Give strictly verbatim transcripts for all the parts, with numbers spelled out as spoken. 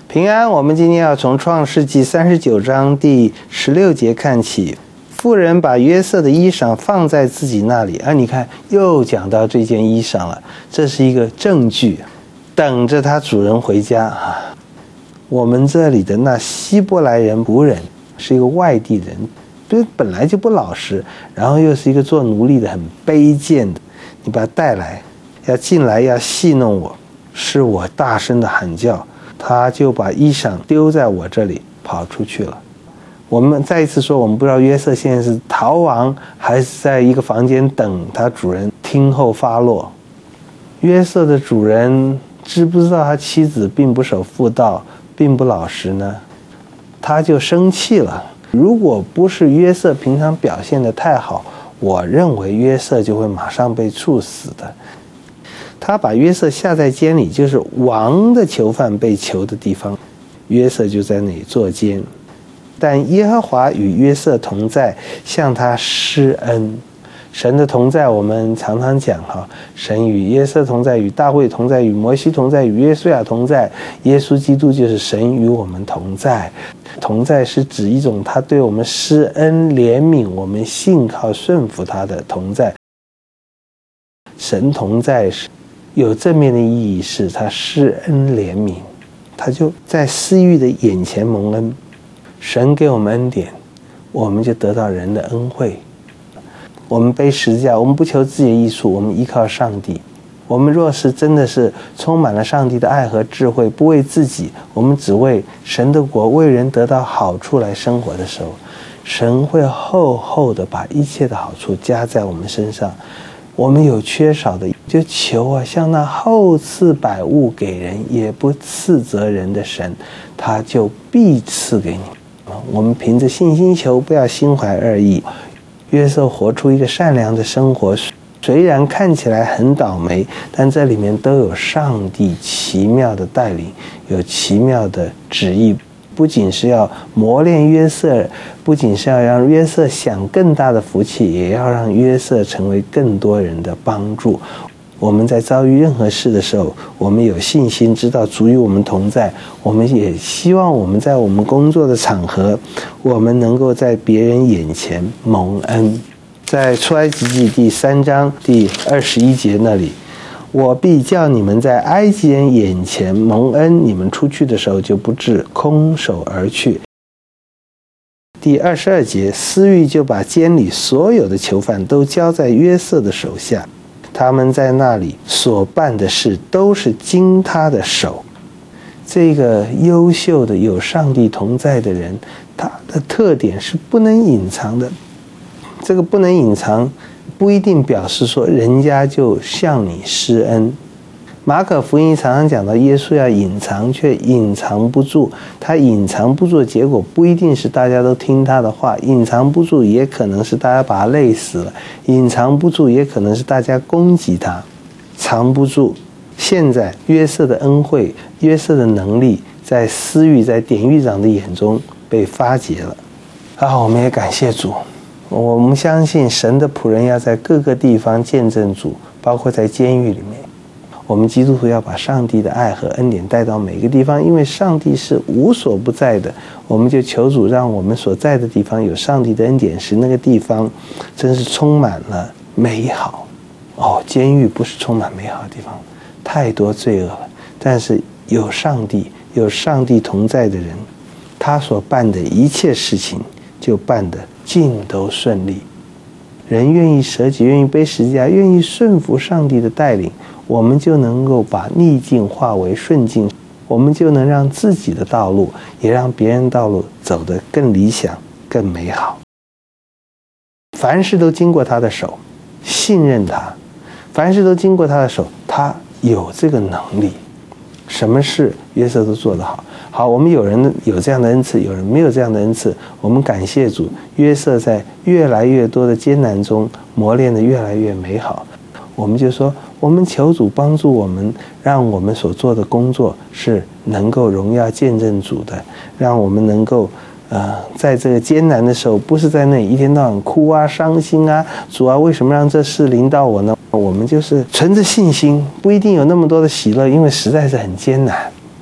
平安，我们今天要从创世纪三十九章第十六节看起。妇人把约瑟的衣裳放在自己那里，啊，你看又讲到这件衣裳了，这是一个证据，等着他主人回家啊。我们这里的那希伯来人仆人是一个外地人，对，本来就不老实，然后又是一个做奴隶的很卑贱的，你把他带来，要进来要戏弄我，是我大声的喊叫，他就把衣裳丢在我这里跑出去了。我们再一次说，我们不知道约瑟现在是逃亡还是在一个房间等他主人听候发落。约瑟的主人知不知道他妻子并不守妇道，并不老实呢？他就生气了。如果不是约瑟平常表现得太好，我认为约瑟就会马上被处死的。他把约瑟下在监里，就是王的囚犯被囚的地方，约瑟就在那里坐监。但耶和华与约瑟同在，向他施恩。神的同在我们常常讲哈，神与约瑟同在，与大卫同在，与摩西同在，与约书亚同在。耶稣基督就是神与我们同在。同在是指一种他对我们施恩怜悯，我们信靠顺服他的同在。神同在是有正面的意义，是他施恩怜悯，他就在私欲的眼前蒙恩。神给我们恩典，我们就得到人的恩惠。我们背十字架，我们不求自己的益处，我们依靠上帝。我们若是真的是充满了上帝的爱和智慧，不为自己，我们只为神的国，为人得到好处来生活的时候，神会厚厚的把一切的好处加在我们身上。我们有缺少的，就求啊，像那厚赐百物给人，也不斥责人的神，他就必赐给你。我们凭着信心求，不要心怀二意。约瑟活出一个善良的生活，虽然看起来很倒霉，但这里面都有上帝奇妙的带领，有奇妙的旨意。不仅是要磨练约瑟，不仅是要让约瑟享更大的福气，也要让约瑟成为更多人的帮助。我们在遭遇任何事的时候，我们有信心知道主与我们同在。我们也希望我们在我们工作的场合，我们能够在别人眼前蒙恩。在出埃及记第三章第二十一节那里，我必叫你们在埃及人眼前蒙恩，你们出去的时候就不致空手而去。第二十二节，司狱就把监里所有的囚犯都交在约瑟的手下，他们在那里所办的事都是经他的手。这个优秀的有上帝同在的人，他的特点是不能隐藏的。这个不能隐藏不一定表示说人家就向你施恩。马可福音常常讲到耶稣要隐藏，却隐藏不住。他隐藏不住的结果不一定是大家都听他的话，隐藏不住也可能是大家把他累死了，隐藏不住也可能是大家攻击他，藏不住。现在约瑟的恩惠，约瑟的能力，在司狱在典狱长的眼中被发掘了啊！我们也感谢主。我们相信神的仆人要在各个地方见证主，包括在监狱里面。我们基督徒要把上帝的爱和恩典带到每个地方，因为上帝是无所不在的。我们就求主让我们所在的地方有上帝的恩典，使那个地方真是充满了美好。哦，监狱不是充满美好的地方，太多罪恶了。但是有上帝，有上帝同在的人，他所办的一切事情就办得尽都顺利。人愿意舍己，愿意背十字架，愿意顺服上帝的带领，我们就能够把逆境化为顺境，我们就能让自己的道路，也让别人道路走得更理想、更美好。凡事都经过他的手，信任他；凡事都经过他的手，他有这个能力。什么事约瑟都做得好。好，我们有人有这样的恩赐，有人没有这样的恩赐。我们感谢主，约瑟在越来越多的艰难中磨练得越来越美好。我们就说，我们求主帮助我们，让我们所做的工作是能够荣耀见证主的，让我们能够呃，在这个艰难的时候，不是在那里一天到晚哭啊、伤心啊，主啊，为什么让这事临到我呢？我们就是存着信心，不一定有那么多的喜乐，因为实在是很艰难。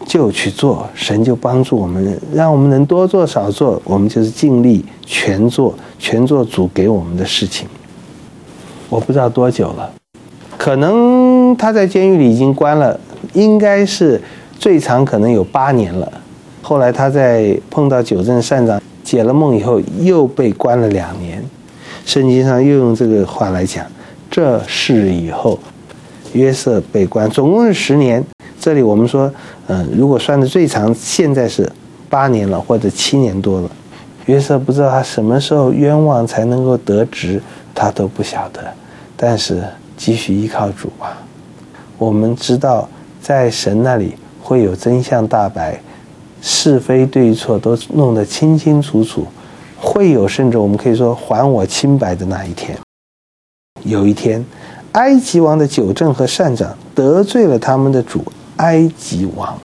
就去做，神就帮助我们，让我们能多做少做，我们就是尽力全做，全做主给我们的事情。我不知道多久了，可能他在监狱里已经关了，应该是最长可能有八年了。后来他在碰到九正善长解了梦以后，又被关了两年。圣经上又用这个话来讲，这事以后，约瑟被关，总共是十年。这里我们说，嗯，如果算的最长，现在是八年了，或者七年多了。约瑟不知道他什么时候冤枉才能够得职，他都不晓得。但是继续依靠主吧。我们知道，在神那里会有真相大白，是非对错都弄得清清楚楚，会有甚至我们可以说还我清白的那一天。有一天，埃及王的九正和善长得罪了他们的主埃及王，